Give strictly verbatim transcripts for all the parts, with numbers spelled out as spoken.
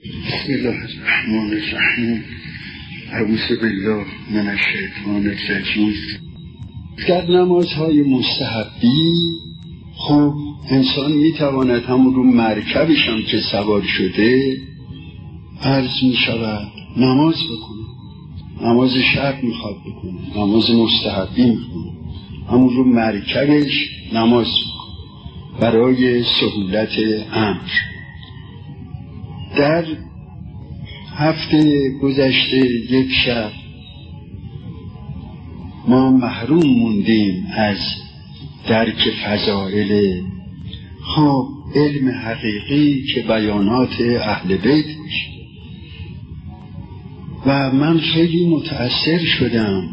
بسم الله الرحمن الرحیم. اعوذ بالله من الشیطان الرجیم. در نمازهای مستحبی خب انسان میتواند همون رو مرکبش هم که سوار شده عرض میشود نماز بکنه، نماز شب میخواد بکنه، نماز مستحبی میکنه، همون رو مرکبش نماز بکنه برای سهولت امر. در هفته گذشته یک شب ما محروم موندیم از درک فضائل خب علم حقیقی که بیانات اهل بیت میشه و من خیلی متأثر شدم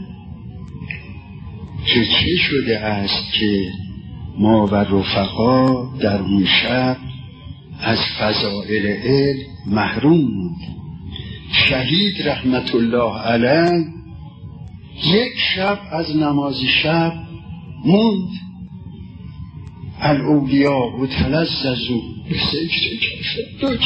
که چه شده است که ما و رفقا در اون شب از فضائل علم محروم موندیم. شهید رحمت الله علیه یک شب از نماز شب موند. الاولیاء و تلذذوا بذکر کفدک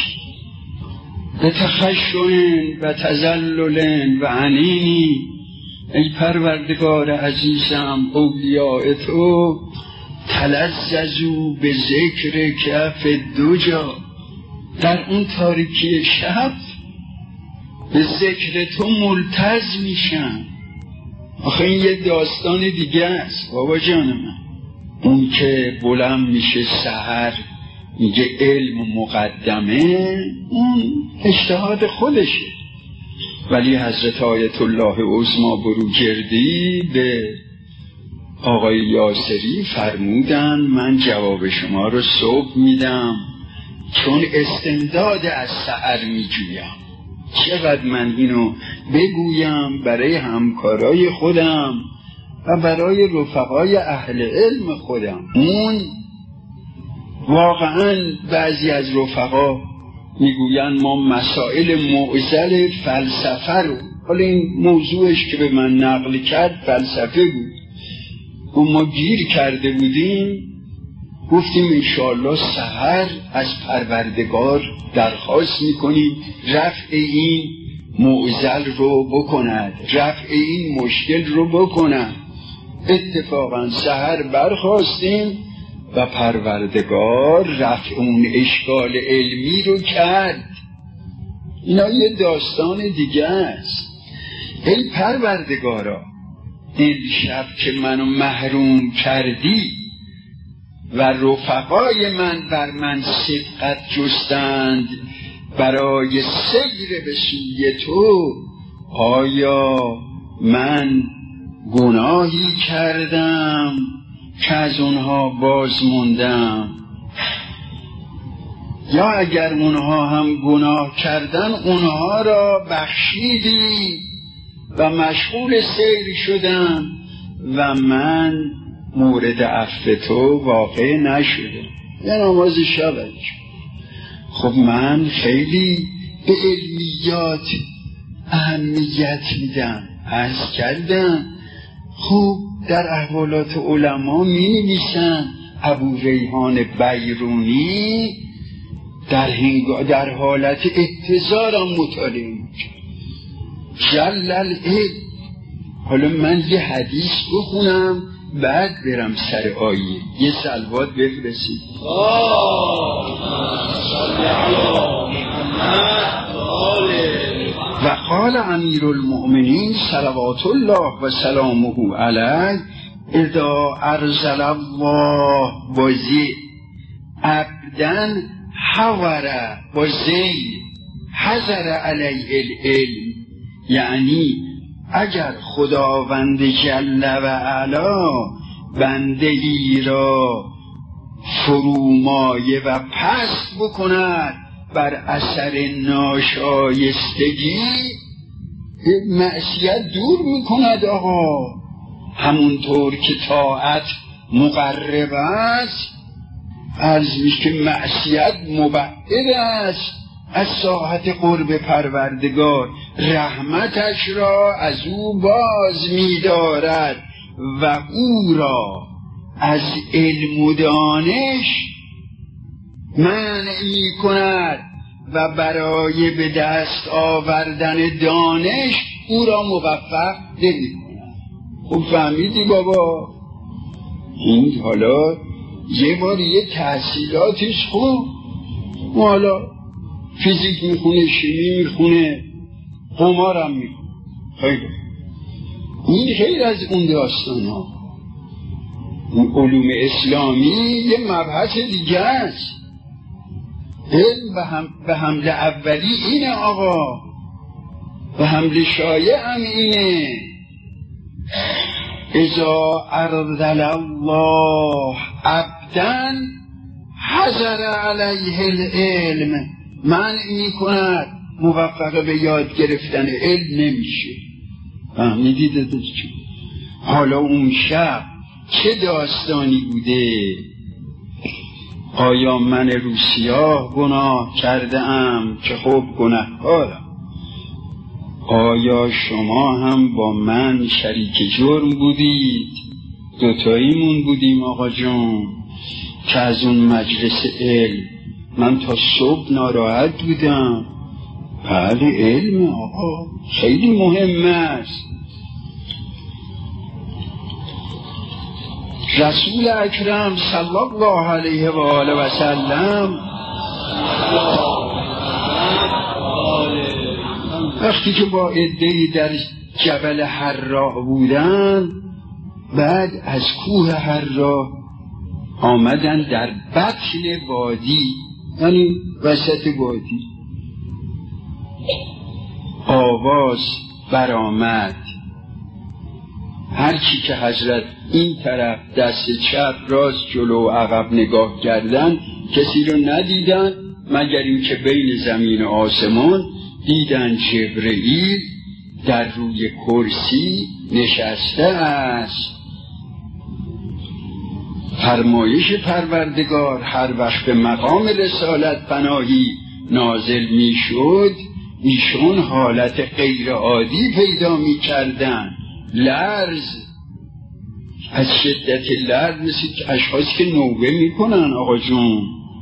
بتخشع و تذلل و عنینی. ای پروردگار عزیزم، اولیاء تو تلذذوا به ذکر کف دو جا، در اون تاریکی شب به ذکر تو ملتز میشن. آخه این یه داستان دیگه است بابا جان من. اون که بلند میشه سحر میگه علم مقدمه، اون اجتهاد خودشه. ولی حضرت آیت الله عظمی بروجردی به آقای یاسری فرمودن من جواب شما رو صبح میدم چون استمداد از سحر میجویم. چقدر من اینو بگویم برای همکارای خودم و برای رفقای اهل علم خودم. اون واقعا بعضی از رفقا میگوین ما مسائل معضل فلسفه رو، حالا این موضوعش که به من نقل کرد فلسفه بود و ما گیر کرده بودیم، گفتیم انشاءالله سحر از پروردگار درخواست میکنیم رفع این معضل رو بکند، رفع این مشکل رو بکند. اتفاقا سحر برخواستیم و پروردگار رفع اون اشکال علمی رو کرد. اینا یه داستان دیگه است. ای پروردگارا، این شب که منو محروم کردی و رفقای من بر من سبقت جستند برای سیر به سوی تو، آیا من گناهی کردم که از اونها باز موندم؟ یا اگر اونها هم گناه کردن اونها را بخشیدی و مشغول سیر شدم و من مورد عفو تو واقع نشدم. یه نماز شبش. خب من خیلی به علمیات اهمیت میدم، عرض کردم. خوب در احوالات علما می نویسن ابو ریحان بیرونی در, هنگا در حالت احتضارم مطالعه میکرد جل العلم. حالا من یه حدیث بخونم بعد برم سر آیه. یه صلوات بفرستید. و قال امیر المؤمنین صلوات الله و سلامه علیه اذا ارسل الله بازی عبدن حوره بازی حضر علیه العلم، یعنی اگر خداوند جل و علا بنده ای را فرومایه و پست بکند بر اثر ناشایستگی، معصیت دور میکند. آقا همونطور که طاعت مقرب است، عرض میشه که معصیت مبعد است از ساحت قرب پروردگار. رحمتش را از او باز می‌دارد و او را از علم و دانش منع می‌کند و برای به دست آوردن دانش او را موفق نمی کنند. خب فهمیدی بابا؟ این حالا یه بار یه تحصیلاتش خوب، حالا فیزیک میخونه، شیمی میخونه، قمارم میخونه، خیلی این خیلی از اون داستان ها. اون علوم اسلامی یه مبحث دیگه است. علم به, هم به حمل اولی اینه آقا، به حمل شایع هم اینه. اذا ارذل الله عبدا حضر علیه العلم، منع میکند موفق به یاد گرفتن علم نمیشه. فهمیدید؟ حالا اون شب چه داستانی بوده؟ آیا من روسیاه گناه کرده ام که خب گناهکارم؟ آیا شما هم با من شریک جرم بودید؟ دوتاییمون بودیم آقا جون که از اون مجلس علم من تا صبح ناراحت بودم. بله علم آقا خیلی مهم است. رسول اکرم صلی الله علیه و آله و سلم وقتی که با عده‌ای در جبل حرا بودن، بعد از کوه حرا آمدن در بطن وادی، یعنی وسط وادی، آواز برآمد. هر چی که حضرت این طرف دست چپ راست جلو و عقب نگاه کردن کسی رو ندیدن مگر این که بین زمین و آسمان دیدن جبرئیل در روی کرسی نشسته است. فرمایش پروردگار هر وقت به مقام رسالت پناهی نازل می شد، ایشون حالت غیر عادی پیدا می کردن. لرز، از شدت لرز، مثل که اشخاصی که نوبه می کنن آقا جون،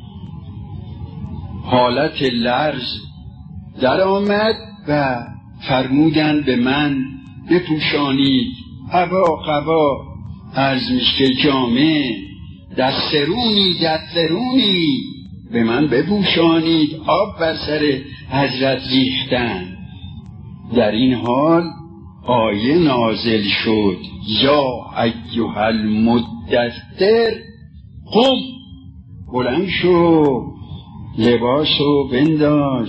حالت لرز در آمد و فرمودن به من بپوشانید قبا قبا، عرض میشه جامعه، دسترونی دسترونی به من بپوشانید. آب بر سر حضرت ریختن. در این حال آیه نازل شد، یا ایها المدثر قم، بلند شو، لباسو بنداز.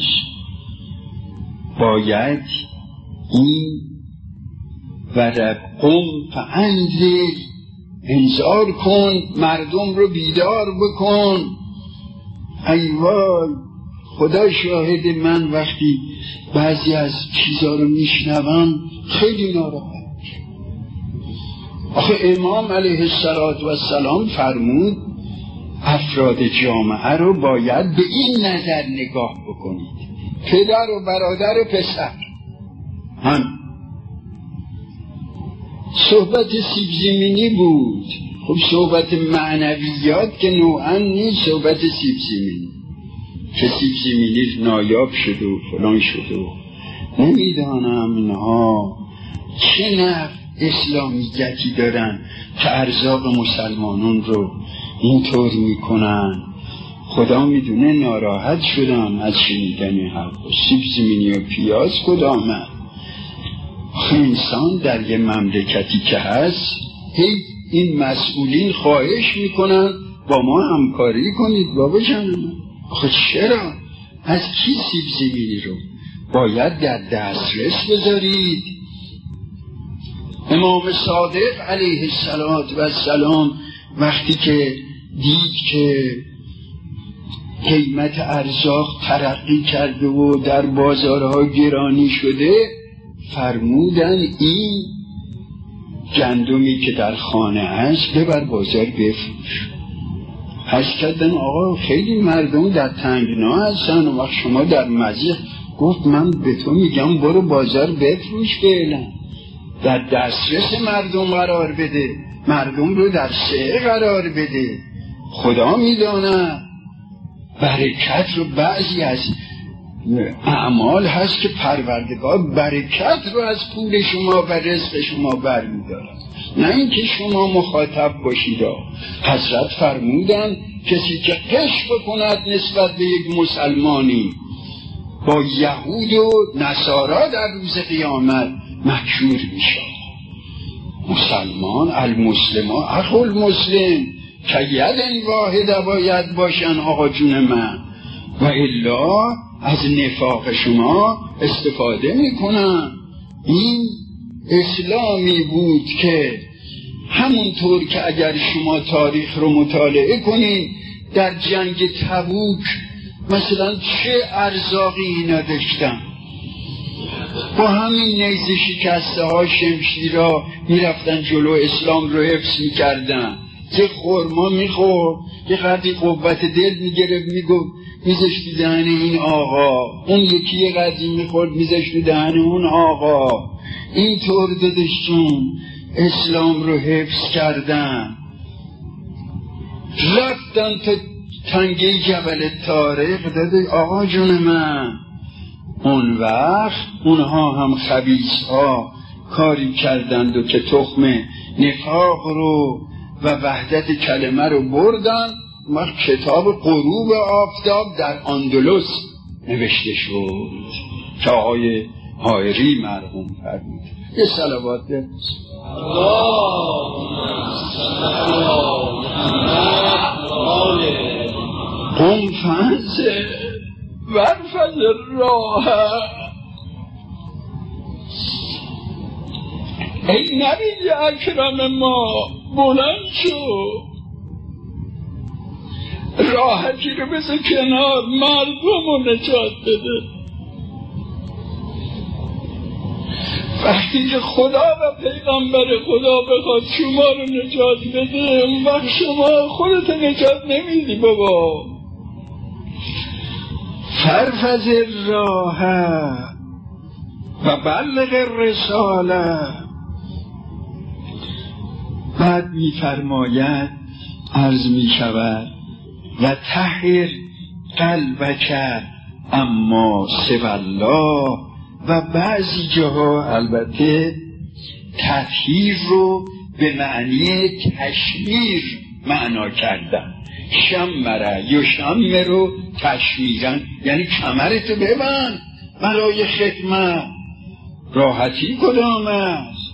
باید این ورق قم فانذر، انذار کن، مردم رو بیدار بکن. ای وای، خدا شاهد، من وقتی بعضی از چیزا رو میشنوم خیلی ناراحت. آخه امام علیه السلام فرمود افراد جامعه رو باید به این نظر نگاه بکنید، پدر و برادر و پسر. هم صحبت سیب زمینی بود. خب صحبت معنویات که نوعا نیست صحبت سیب زمینی، که سیب زمینی نایاب شده و فلان شده و نمیدانم اینها چه نفع اسلامیتی دارن که ارزاق مسلمانون رو اینطور میکنن. خدا میدونه ناراحت شدم از شنیدن این حرف. سیب زمینی و پیاز کدامه؟ انسان در یه مملکتی که هست، هی این مسئولین خواهش میکنن با ما همکاری کنید. بابا جان، خود چرا؟ از کی سیب زمینی رو باید در دسترس بذارید؟ امام صادق علیه السلام وقتی که دید که قیمت ارزاق ترقی کرده و در بازارها گرانی شده، فرمودن این گندمی که در خانه است ببر بازار بفروش. حس کردن آقا خیلی مردم در تنگنا هستن و وقت شما در مزیح. گفت من به تو میگم برو بازار بفروش، فعلا در دسترس مردم قرار بده، مردم رو در سعی قرار بده. خدا میدانه برکت رو بعضی از اعمال هست که پروردگار برکت رو از پول شما و رزق شما برمی‌دارد، نه اینکه شما مخاطب باشید. حضرت فرمودن کسی که غش بکند نسبت به یک مسلمانی با یهود و نصارا در روز قیامت محشور میشه. مسلمان المسلمان اخو المسلم که ید واحد باید باشن آقا جون من، و الا از نفاق شما استفاده میکنن. این اسلامی بود که همونطور که اگر شما تاریخ رو مطالعه کنین در جنگ تبوک مثلا چه ارزاقی اینا داشتن، با همین نیزه شکسته ها شمشیرها میرفتن جلو اسلام رو حفظ میکردن. یه خورما میخورد یه قدری قوت دل میگرفت میگفت میزش تو دهن این آقا، اون یکی یه قدری میخورد میزش تو دهن اون آقا. اینطور دادشون اسلام رو حفظ کردن. رفتن تا تنگه جبل طارق داده آقا جون من. اون وقت اونها هم خبیث ها کاری کردند و که تخم نفاق رو و وحدت کلمه رو بردن. وقت کتاب غروب آفتاب در اندلس نوشته شد که آقای حائری مرحوم فرمود. یه صلوات بفرست. قم فانذر وارفض الراح. ای نبی اکرم ما بلند شو، راحتی رو بذار کنار، مردم رو نجات بده. وقتی که خدا و پیغمبر خدا بخواد شما رو نجات بده، اون وقت شما خودت نجات نمیدی بابا. فرفض الراه و بلغ الرساله. بعد می فرماید عرض می شود و طهر قلبک اما سوی الله. و بعضی جاها البته تطهیر رو به معنی تشمیر معنا کردن. شمره یا شمه رو تشمیرن یعنی کمرتو ببند برای خدمت. راحتی کدام است؟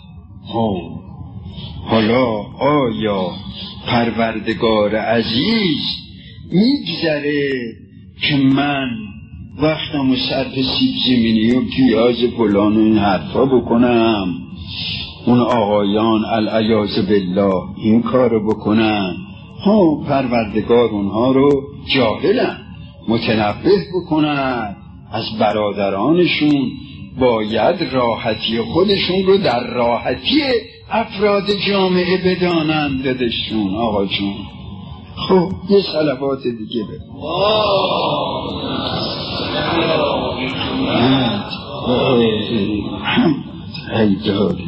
حالا آیا پروردگار عزیز میگذره که من وقتم و صرف سیب زمینی و پیاز فلان و این حرفا بکنم، اون آقایان العیاذ بالله این کارو بکنن؟ ها پروردگار اونها رو جاهلن، متنبه بکنن از برادرانشون. باید راحتی خودشون رو در راحتی افراد جامعه بدانند دادشون. آقا جون خب یه صلوات دیگه به ای داری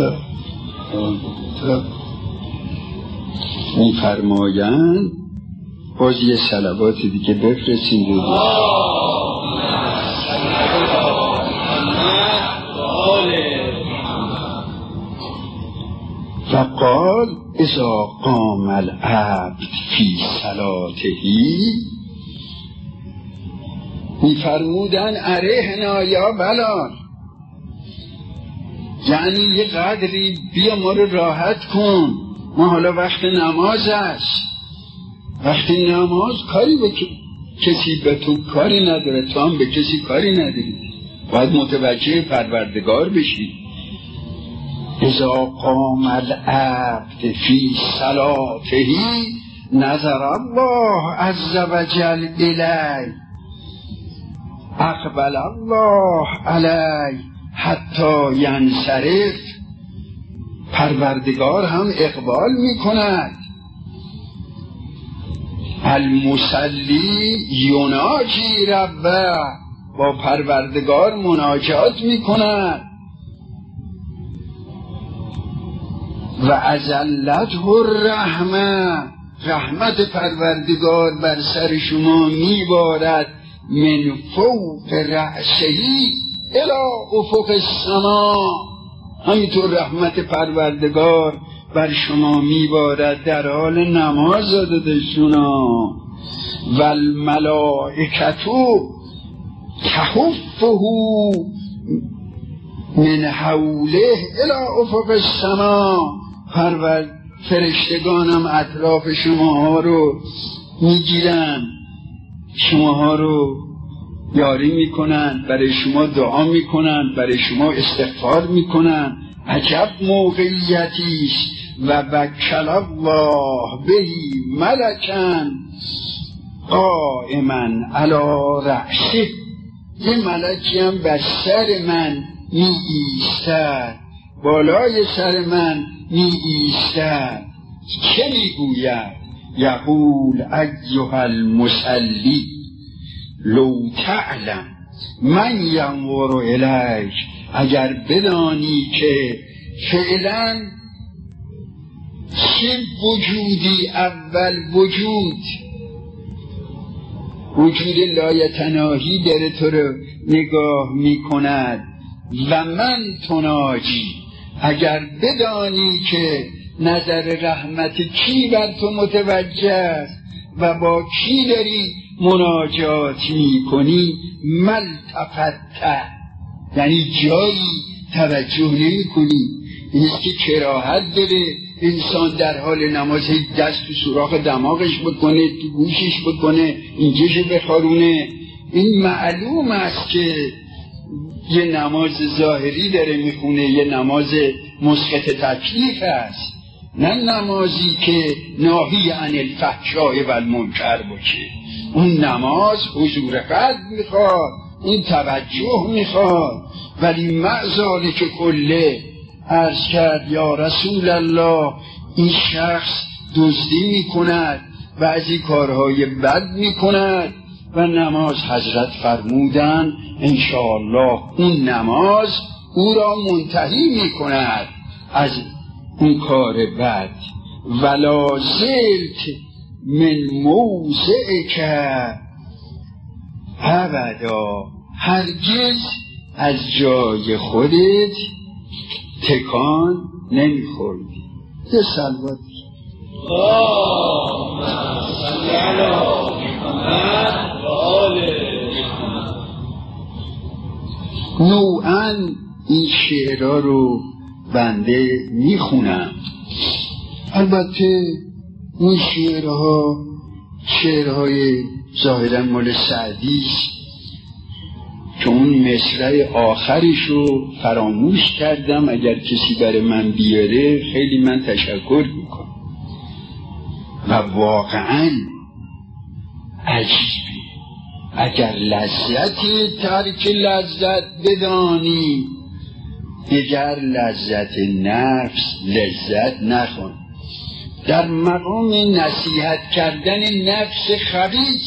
این فرمایند. باز یه صلوات دیگه بفرستیم دیگه. و قال اذا قام العبد فی صلاتهی. می فرمودن ارهنا یا بلال، یعنی یه قدری بیا ما رو راحت کن، ما حالا وقت نماز است. وقتی نماز کاری به کسی به تو کاری نداره، تو هم به کسی کاری نداری، باید متوجه پروردگار بشی. اذا قام العبد فی صلاتهی نظر الله عز وجل الی، اقبل الله علی حتی ینصرف. پروردگار هم اقبال می کند. المصلی یناجی ربه، با پروردگار مناجات می کند. و ازلته الرحمه، رحمت پروردگار بر سر شما می بارد من فوق رأسهی الی افق السما. همینطور رحمت پروردگار بر شما میبارد در حال نماز دادشونا. و الملائکتو تحفه من حوله الی افق السما. پرورد فرشتگانم اطراف شماها رو میگیرن، شماها رو یاری میکنن، برای شما دعا میکنن، برای شما استغفار میکنن. عجب موقعیتیست. و وکل الله بهی ملکن قائما علی رأسه. یه ملکی هم بر سر من می ایستد، بالای سر من می ایستد. چه می گوید؟ یقول ایها المصلی لو تعلم من ینظر الیک. اگر بدانی که فعلا چه وجودی اول وجود وجود لایتناهی داره تو رو نگاه می کند و من تناجی. اگر بدانی که نظر رحمت کی بر تو متوجه است و با کی داری مناجات می کنی، ملتفت، یعنی جایی توجه نمی کنی. این است که کراهت داره انسان در حال نماز دست تو سوراخ دماغش بکنه، تو گوشش بکنه، اینجاش بخارونه. این معلوم است که یه نماز ظاهری داره میخونه، یه نماز مسقط تکلیف است، نه نمازی که ناهی عن الفحشاء و المنکر باشه. اون نماز حضور قلب میخواد، این توجه میخواد. ولی معذاله که کله عرض کرد یا رسول الله این شخص دزدی میکند، بعضی کارهای بد میکند و نماز حضرت فرمودن انشاءالله اون نماز او را منتهی میکند از اون کار بد. ولا زلت من موضعک ابدا. هرگز از جای خودت تکان نمیخوردی. یه سلوات اللهم صل علی محمد و آل محمد. نوعاً این شعرها رو بنده میخونم. البته این شعرها شعرهای ظاهراً مال سعدیست که اون مصرع آخرش رو فراموش کردم. اگر کسی برای من بیاره خیلی من تشکر میکنم. و واقعاً عجیبه. اگر لذتی ترک لذت بدانی، دیگر لذت نفس لذت نخوان. در مقام نصیحت کردن نفس خبیث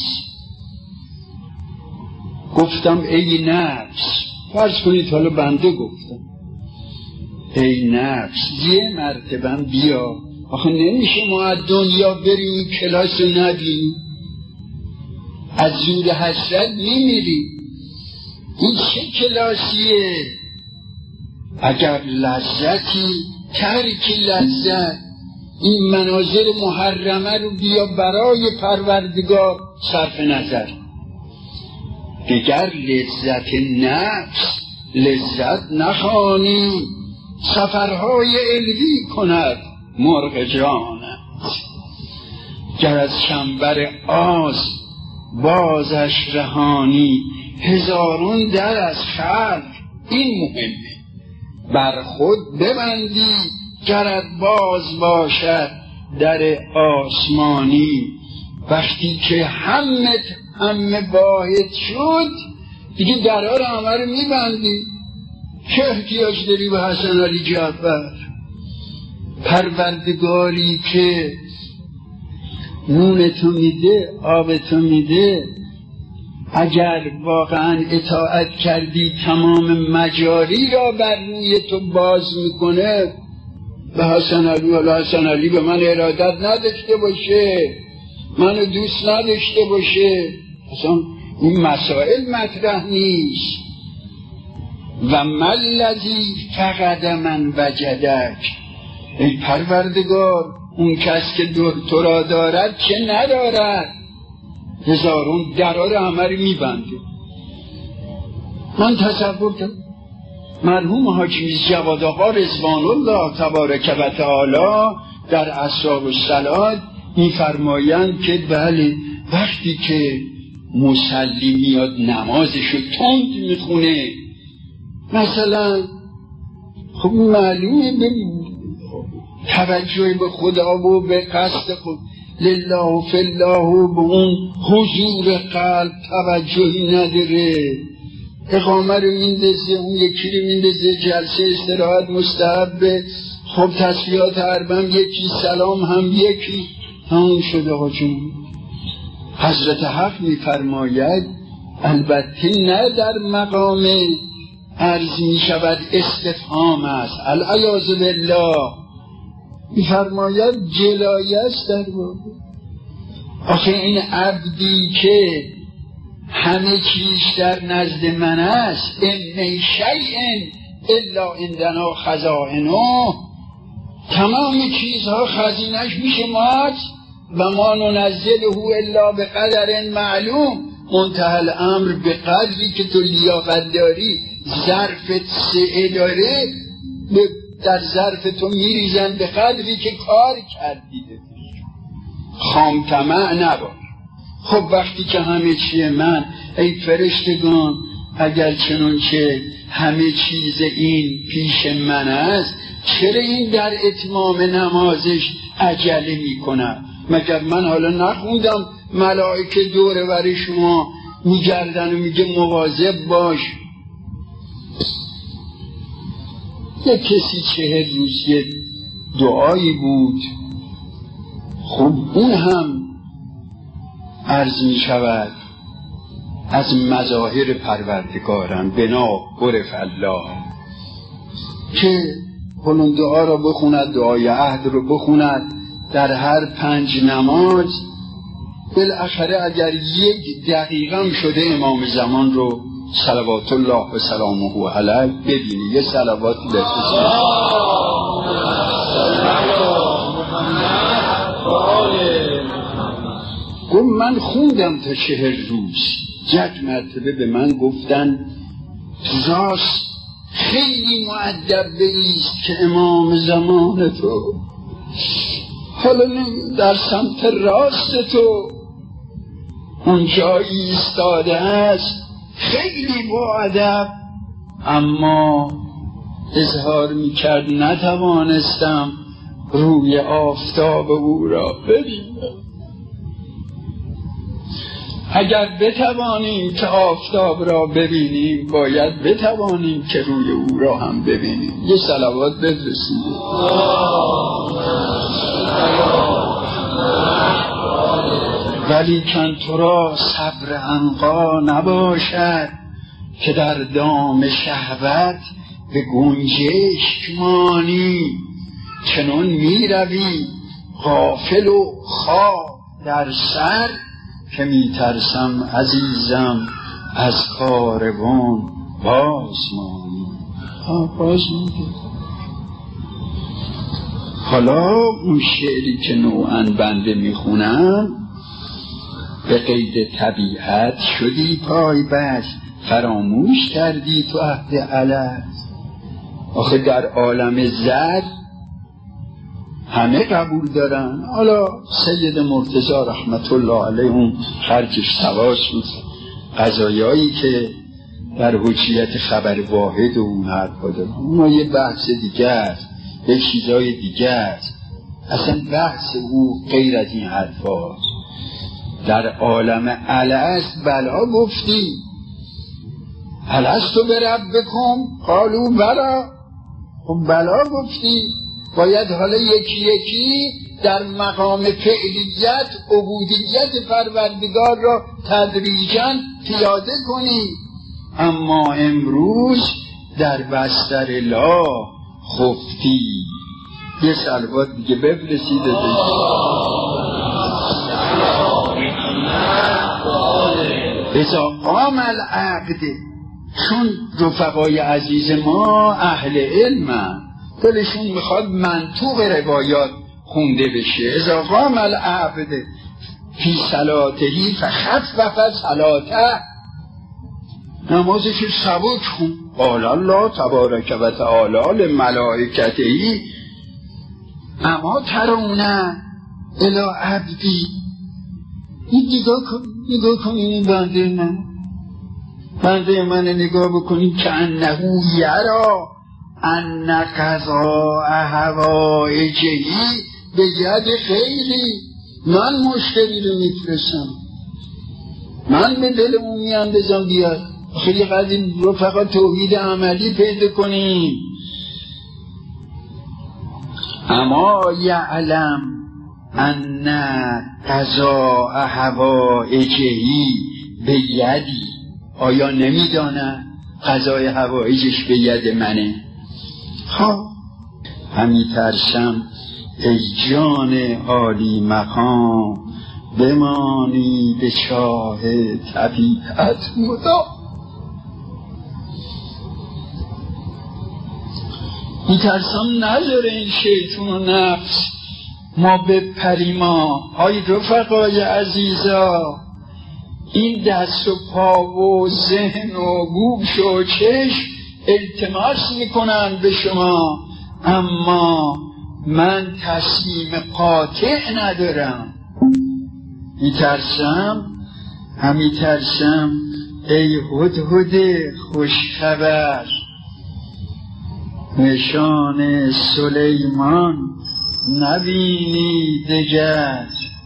گفتم ای نفس، فرض کنید حالا بنده گفتم ای نفس یه مرتبه بیا. آخه نمیشه ما از دنیا بریم کلاس رو نبینیم، از زور حسرت میمیریم. این چه کلاسیه؟ اگر لذتی ترک لذت، این مناظر محرمه رو بیا برای پروردگار صرف نظر. دیگر لذت نفس لذت نخوانی. سفرهای علوی کند مرغ جانت. گر از شنبر آز بازش رهانی، هزارون در از خلق این مهمه. بر خود ببندی گرت باز باشد در آسمانی. وقتی که همت همه واحد شد دیگه درها رو همه رو میبندی. چه احتیاج داری به حسن علی جعفر؟ پروردگاری که نون تو میده، آب تو میده، اگر واقعا اطاعت کردی تمام مجاری را بر روی تو باز میکنه. به حسن علی ولی حسن علی به من ارادت نداشته باشه، منو دوست نداشته باشه، اصلا این مسائل مطرح نیست. و ملذی فقد من وجدک، ای پروردگار اون کس که تو را دارد چه ندارد، هزارون درها را همه رو میبنده. من تصور کنم مرحوم حاجی جواد آقا رضوان الله تبارک و تعالی در اسرار الصلات میفرمایند که بله وقتی که مصلی میاد نمازشو تند میخونه، مثلا خب معلومه به توجه به خدا و به قصد خود لله و فی الله و به اون حضور قلب توجهی نداره، اقامه رو میندازه، اون یکی رو میندازه، جلسه استراحت مستحبه، خب تسبیحات اربعم یکی، سلام هم یکی، همون شده آقا جون. حضرت حق میفرماید البته نه در مقام عرض میشود استفهام است، العیاذ بالله، میفرماید جلایه است در واقع. آخه این عبدی که همه چیز در نزد من است، ان شیء الا عندنا خزائنه، تمام چیزها خزینش میشه مات و ما ننزله الا به قدر معلوم، منتهی الامر به قدری که تو لیاقت داری، ظرفت سعه داره در ظرف تو میریزن به قدری که کار کردی، خام طمع نباش. خب وقتی که همه چیه من، ای فرشتگان اگر چنانچه همه چیز این پیش من است، چرا این در اتمام نمازش عجله میکنم؟ مگر من حالا نخوندم ملائکه دور بر شما میگردن و میگه مواظب باش؟ یک کسی چهر روز یک دعایی بود، خب اون هم عرض می شود از مظاهر پروردگارم بنا عرف الله، که اون دعا را بخوند، دعای عهد رو بخوند در هر پنج نماز، بالاخره اگر یک دقیقه شده امام زمان رو صلوات الله و سلامه علیه ببینی. یه صلوات بفرستید. گفت من خوندم تا چهر روز، یک مرتبه به من گفتن راست خیلی مؤدب ایست که امام زمان تو حالا در سمت راست تو اونجا ایستاده است، خیلی با ادب، اما اظهار میکرد نتوانستم روی آفتاب او را ببینم. اگر بتوانیم که آفتاب را ببینیم، باید بتوانیم که روی او را هم ببینیم. یه صلوات بفرستید. ولی کن تو را صبر عنقا نباشد که در دام شهوت به گنجشک مانی، چنان می روی غافل و خواب در سر که می ترسم عزیزم از کاروان باز مانی. باز مانی. حالا اون شعری که نوعاً بنده می خونم، به قید طبیعت شدی پای بست، فراموش کردی تو عهد علت. آخه در عالم زر همه قبول دارن. حالا سید مرتضی رحمت الله علیه اون خرجش سواس بود، قضایایی که در حجیت خبر واحد و اون حرفا دارن، اون یه بحث دیگه است، یه چیزای دیگه است، اصلا بحث او غیر از این حرفاست. در عالم الست بلا گفتی، الستو به ربکم قالوا بلا، خب بلا گفتی، باید حالا یکی یکی در مقام فعلیت عبودیت پروردگار را تدریجاً پیاده کنی. اما امروز در بستر لا خفتی. یه صلوات دیگه بفرستید. اذا قام العقد، چون رفقای عزیز ما اهل علم، دلشون میخواد منطوق روایات خونده بشه. اذا قام العقد فی صلاتهی فخفف صلاته، نمازش سبک خون. قال الله تبارک و تعالی لملائکته اما ترونه الی عبدی. این نگاه کن، نگاه کن این بنده من، بنده من نگاه بکنید که انه یرا ان قضاء حوائجه به ید خیری. من مشتری رو میفرستم، من به دل اون میاندازم بیاد. خیلی قدیم رو فقط توحید عملی پیدا کنیم. اما یعلم ان قضاء حوائجه به یدی، آیا نمیدانه قضای حوائجش به ید منه؟ خب همی ترسم ای جان عالی مقام بمانی به چاه طبیعت مدام. میترسم نذاره این شیطون و نفس ما بپریم. های رفقای عزیزا، این دست و پا و ذهن و گوش و چشم التماس میکنن به شما، اما من تصمیم قاطع ندارم. میترسم همی ترسم ای هدهد خوشخبر، نشان سلیمان نبینی دگر.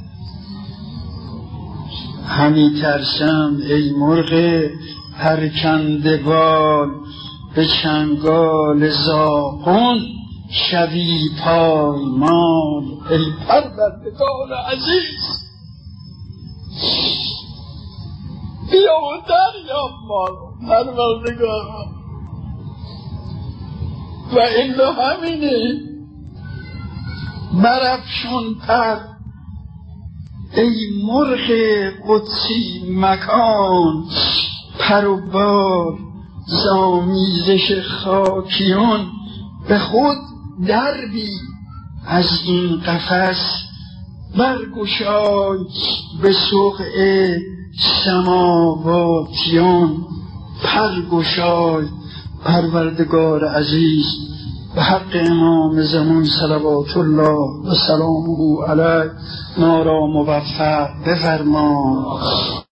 همی ترسم ای مرغ پرکنده بال، به چنگال زاغون شوی پایمال. ای پروردگار عزیز بیا و دریاب ما رو پروردگار، و الا همینه برافشان پر ای مرغ قدسی مکان، پر و بال زامیزش خاکیان. به خود دربی از این قفس برگشای، به سقع سماواتیان پرگشای. پروردگار عزیز به حق امام زمان صلوات الله و سلامه علیه ما را موفق بفرما.